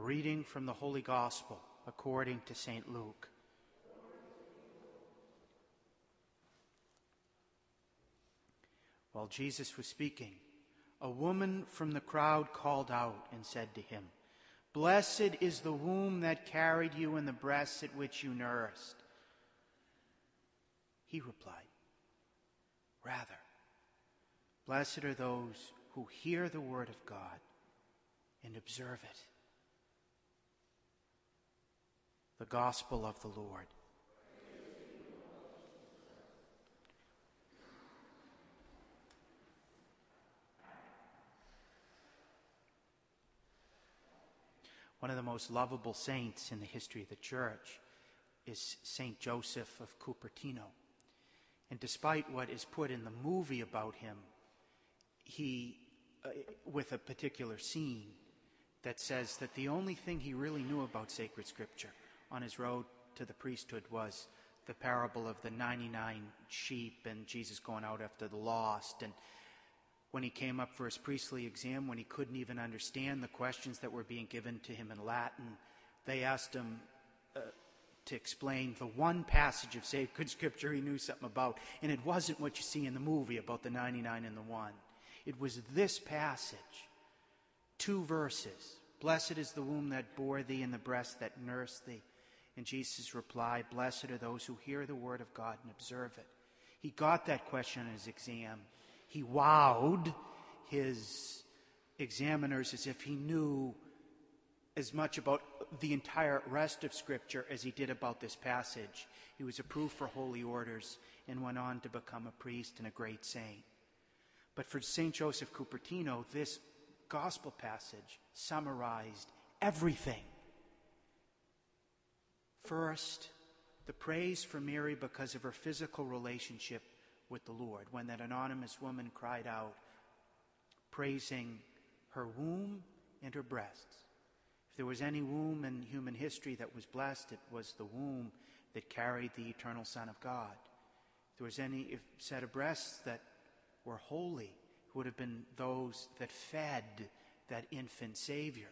reading from the Holy Gospel according to St. Luke. While Jesus was speaking, a woman from the crowd called out and said to him, "Blessed is the womb that carried you and the breasts at which you nursed." He replied, "Rather, blessed are those who hear the word of God and observe it." The Gospel of the Lord. One of the most lovable saints in the history of the Church is St. Joseph of Cupertino. And despite what is put in the movie about him, he, with a particular scene that says that the only thing he really knew about sacred scripture on his road to the priesthood was the parable of the 99 sheep and Jesus going out after the lost. And when he came up for his priestly exam, when he couldn't even understand the questions that were being given to him in Latin, they asked him to explain the one passage of sacred scripture he knew something about. And it wasn't what you see in the movie about the 99 and the one. It was this passage, 2 verses. "Blessed is the womb that bore thee and the breast that nursed thee." And Jesus replied, "Blessed are those who hear the word of God and observe it." He got that question on his exam. He wowed his examiners as if he knew as much about the entire rest of Scripture as he did about this passage. He was approved for holy orders and went on to become a priest and a great saint. But for St. Joseph Cupertino, this gospel passage summarized everything. First, the praise for Mary because of her physical relationship with the Lord, when that anonymous woman cried out, praising her womb and her breasts. If there was any womb in human history that was blessed, it was the womb that carried the eternal Son of God. If there was any set of breasts that were holy, it would have been those that fed that infant Savior.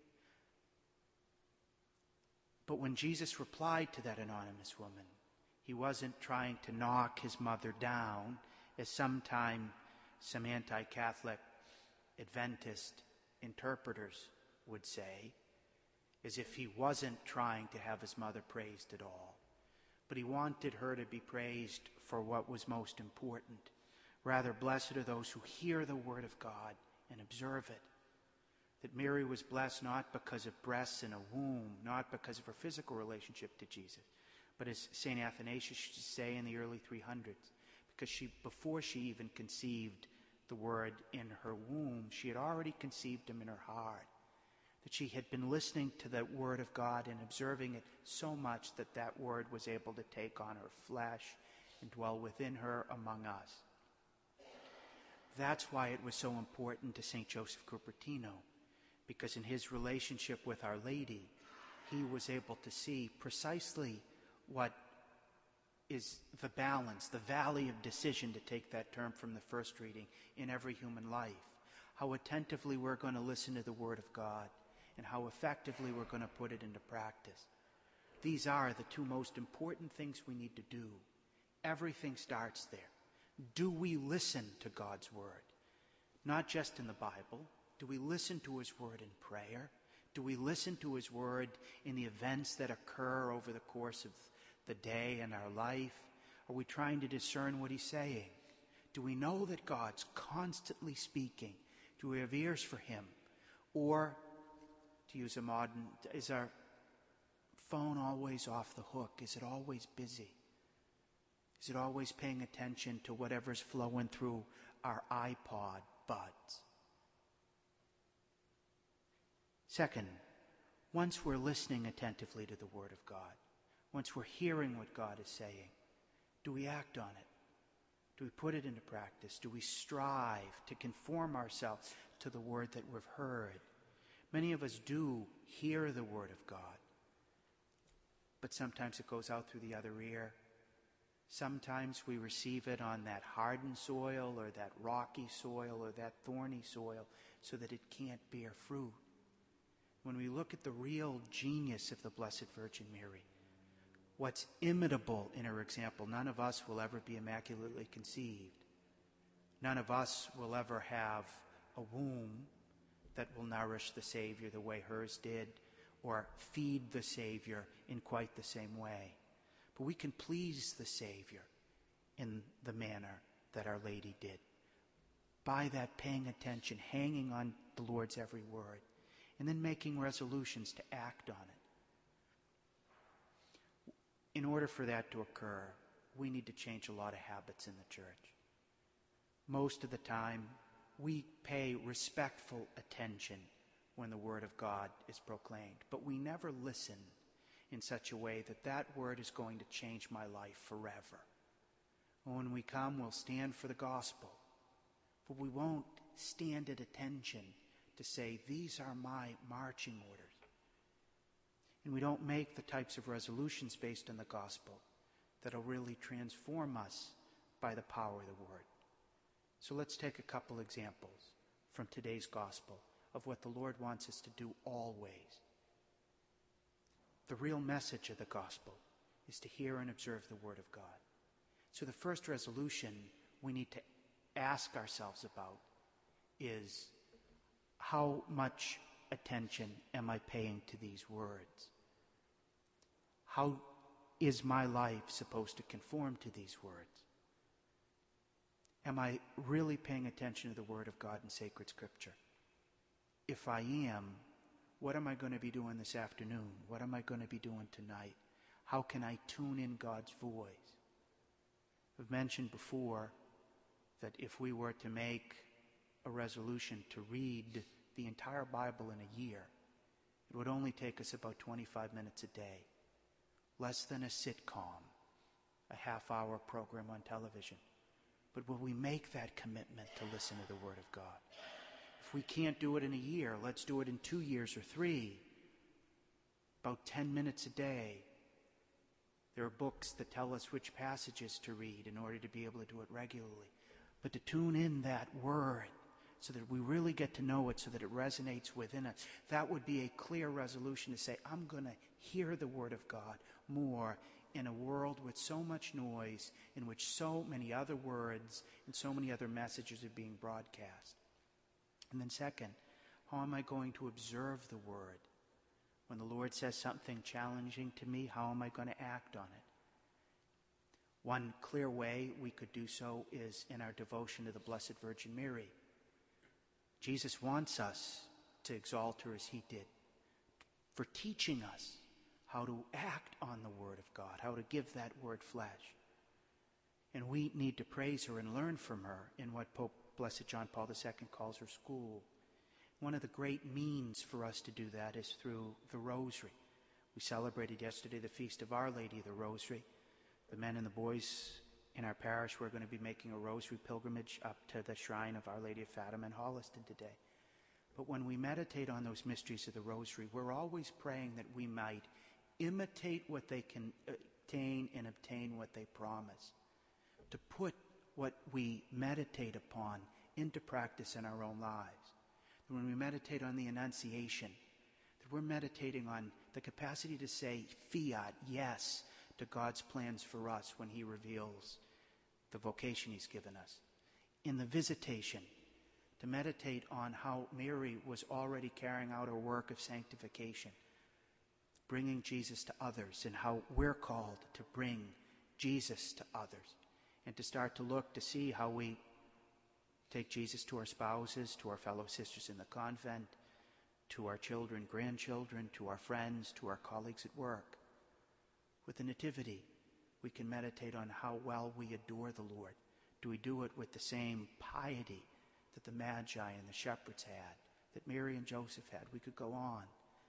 But when Jesus replied to that anonymous woman, he wasn't trying to knock his mother down, as some anti-Catholic Adventist interpreters would say, as if he wasn't trying to have his mother praised at all. But he wanted her to be praised for what was most important. Rather, blessed are those who hear the word of God and observe it. That Mary was blessed not because of breasts in a womb, not because of her physical relationship to Jesus, but as St. Athanasius used to say in the early 300s, because before she even conceived the word in her womb, she had already conceived him in her heart. That she had been listening to that word of God and observing it so much that that word was able to take on her flesh and dwell within her among us. That's why it was so important to St. Joseph Cupertino, because in his relationship with Our Lady, he was able to see precisely what is the balance, the valley of decision, to take that term from the first reading, in every human life. How attentively we're going to listen to the Word of God and how effectively we're going to put it into practice. These are the 2 most important things we need to do. Everything starts there. Do we listen to God's Word? Not just in the Bible. Do we listen to His Word in prayer? Do we listen to His Word in the events that occur over the course of the day and our life? Are we trying to discern what He's saying? Do we know that God's constantly speaking? Do we have ears for Him? Or, to use a modern, is our phone always off the hook? Is it always busy? Is it always paying attention to whatever's flowing through our iPod buds? Second, once we're listening attentively to the Word of God, once we're hearing what God is saying, do we act on it? Do we put it into practice? Do we strive to conform ourselves to the Word that we've heard? Many of us do hear the Word of God, but sometimes it goes out through the other ear. Sometimes we receive it on that hardened soil or that rocky soil or that thorny soil so that it can't bear fruit. when we look at the real genius of the Blessed Virgin Mary, what's imitable in her example, none of us will ever be immaculately conceived. None of us will ever have a womb that will nourish the Savior the way hers did, or feed the Savior in quite the same way. But we can please the Savior in the manner that Our Lady did. By that, paying attention, hanging on the Lord's every word, and then making resolutions to act on it. In order for that to occur, we need to change a lot of habits in the church. Most of the time, we pay respectful attention when the Word of God is proclaimed, but we never listen in such a way that that word is going to change my life forever. When we come, we'll stand for the gospel, but we won't stand at attention to say, these are my marching orders. And we don't make the types of resolutions based on the gospel that'll really transform us by the power of the word. So let's take a couple examples from today's gospel of what the Lord wants us to do always. The real message of the gospel is to hear and observe the word of God. So the first resolution we need to ask ourselves about is, how much attention am I paying to these words? How is my life supposed to conform to these words? Am I really paying attention to the Word of God in sacred Scripture? If I am, what am I going to be doing this afternoon? What am I going to be doing tonight? How can I tune in God's voice? I've mentioned before that if we were to make a resolution to read the entire Bible in a year, it would only take us about 25 minutes a day, less than a sitcom, a half-hour program on television. But will we make that commitment to listen to the Word of God? If we can't do it in a year, let's do it in 2 years or 3. About 10 minutes a day. There are books that tell us which passages to read in order to be able to do it regularly. But to tune in that Word so that we really get to know it, so that it resonates within us, that would be a clear resolution to say, I'm going to hear the Word of God more in a world with so much noise, in which so many other words and so many other messages are being broadcast. And then second, how am I going to observe the Word? When the Lord says something challenging to me, how am I going to act on it? One clear way we could do so is in our devotion to the Blessed Virgin Mary. Jesus wants us to exalt her as he did, for teaching us how to act on the Word of God, how to give that Word flesh. And we need to praise her and learn from her in what Pope Blessed John Paul II calls her school. One of the great means for us to do that is through the Rosary. We celebrated yesterday the Feast of Our Lady of the Rosary. The men and the boys in our parish were going to be making a Rosary pilgrimage up to the shrine of Our Lady of Fatima in Holliston today. But when we meditate on those mysteries of the Rosary, we're always praying that we might imitate what they can attain and obtain what they promise. To put what we meditate upon into practice in our own lives. And when we meditate on the Annunciation, that we're meditating on the capacity to say fiat, yes, to God's plans for us when he reveals the vocation he's given us. In the Visitation, to meditate on how Mary was already carrying out her work of sanctification, bringing Jesus to others, and how we're called to bring Jesus to others, and to start to look to see how we take Jesus to our spouses, to our fellow sisters in the convent, to our children, grandchildren, to our friends, to our colleagues at work. With the Nativity, we can meditate on how well we adore the Lord. Do we do it with the same piety that the Magi and the shepherds had, that Mary and Joseph had? We could go on.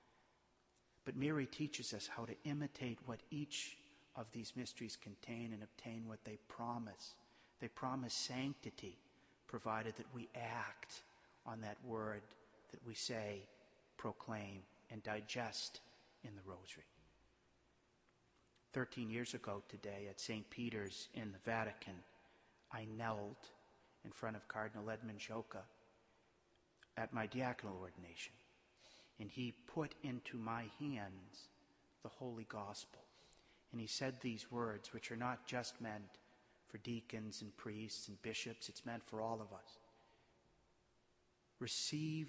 But Mary teaches us how to imitate what each of these mysteries contain and obtain what they promise. They promise sanctity, provided that we act on that word that we say, proclaim, and digest in the Rosary. 13 years ago today at St. Peter's in the Vatican, I knelt in front of Cardinal Edmund Sciocca at my diaconal ordination. and he put into my hands the holy gospel. And he said these words, which are not just meant for deacons and priests and bishops, it's meant for all of us. Receive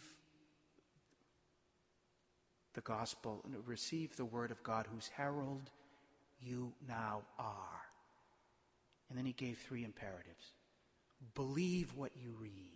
the gospel, and receive the word of God, whose herald you now are. And then he gave 3 imperatives. Believe what you read.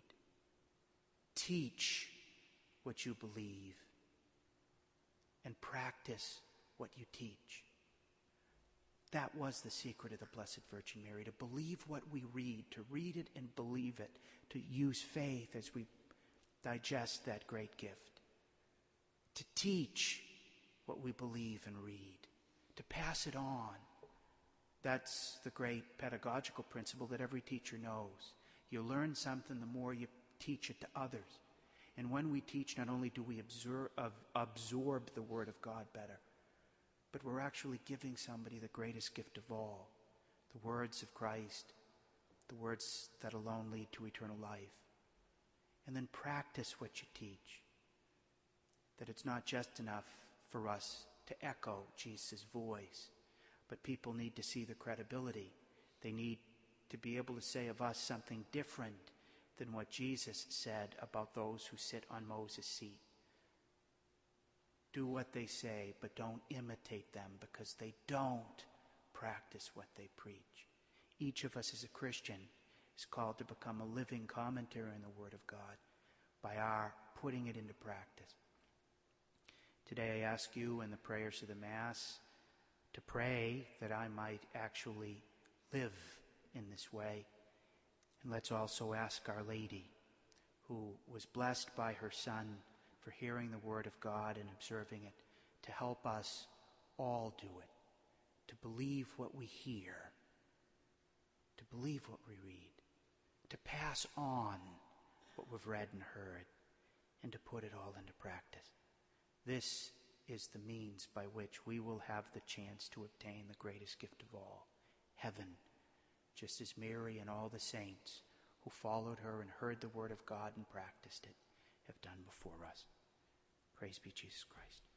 Teach what you believe. And practice what you teach. That was the secret of the Blessed Virgin Mary, to believe what we read, to read it and believe it, to use faith as we digest that great gift, to teach what we believe and read, to pass it on. That's the great pedagogical principle that every teacher knows. You learn something the more you teach it to others. And when we teach, not only do we absorb the Word of God better, but we're actually giving somebody the greatest gift of all, the words of Christ, the words that alone lead to eternal life. And then practice what you teach. That it's not just enough for us to echo Jesus' voice, but people need to see the credibility. They need to be able to say of us something different than what Jesus said about those who sit on Moses' seat. Do what they say, but don't imitate them, because they don't practice what they preach. Each of us as a Christian is called to become a living commentary on the Word of God by our putting it into practice. Today I ask you in the prayers of the Mass to pray that I might actually live in this way. And let's also ask Our Lady, who was blessed by her Son for hearing the Word of God and observing it, to help us all do it, to believe what we hear, to believe what we read, to pass on what we've read and heard, and to put it all into practice. This is the means by which we will have the chance to obtain the greatest gift of all, heaven, just as Mary and all the saints who followed her and heard the Word of God and practiced it have done before us. Praise be Jesus Christ.